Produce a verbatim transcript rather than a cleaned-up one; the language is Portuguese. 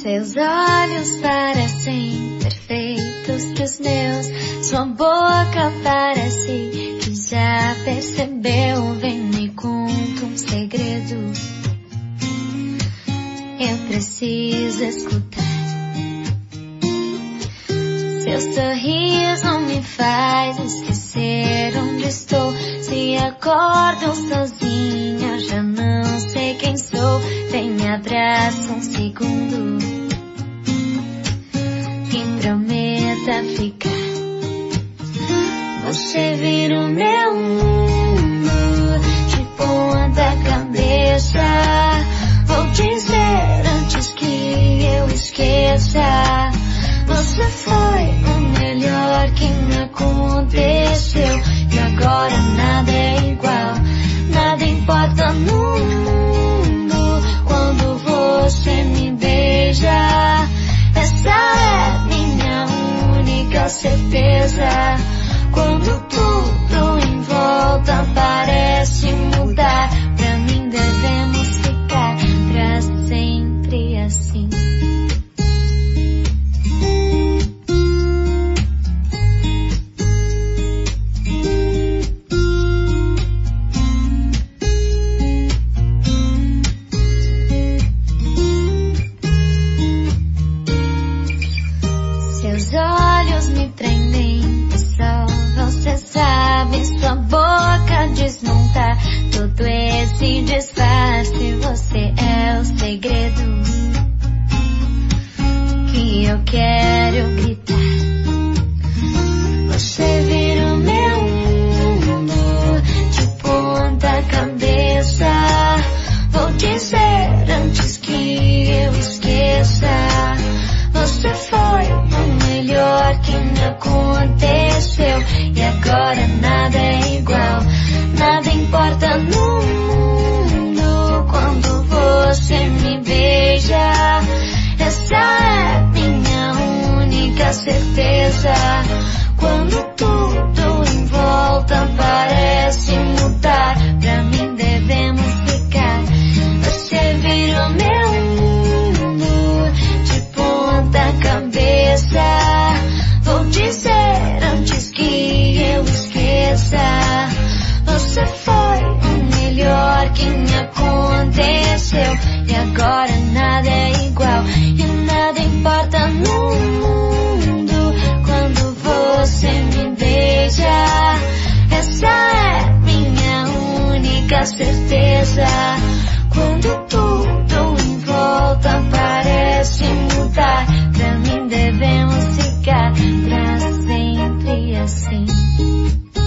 Seus olhos parecem perfeitos pros meus, sua boca parece que já percebeu. Vem me conta um segredo, eu preciso escutar. Seu sorriso me faz esquecer onde estou. Se acordo sozinha, já não sei quem sou. Vem me abraça um segundo e prometa ficar. Você vira o meu mundo de ponta cabeça. Vou dizer antes que eu esqueça, você foi o melhor que me aconteceu. E agora nada é igual, nada importa no mundo quando você me beija. Essa é minha única certeza. Quando tudo em volta parece mudar, pra mim devemos ficar pra sempre assim. Seus olhos me prendem, pessoal, você sabe. Sua boca desmontar todo esse disfarce. Você é o segredo que eu quero gritar. Você vira o meu mundo de ponta cabeça. Vou dizer antes que eu esqueça, você foi o melhor que me aconteceu. E agora nada é igual, nada importa no mundo quando você me beija. Essa é minha única certeza. Quando tudo em volta parece mudar, pra mim devemos ficar. Você virou meu mundo de ponta cabeça. Vou dizer antes que eu esqueça, você foi o melhor que me aconteceu. E agora nada é igual, e nada importa no mundo quando você me beija. Essa é minha única certeza. Quando tudo em volta parece mudar, pra mim devemos ficar pra sempre assim.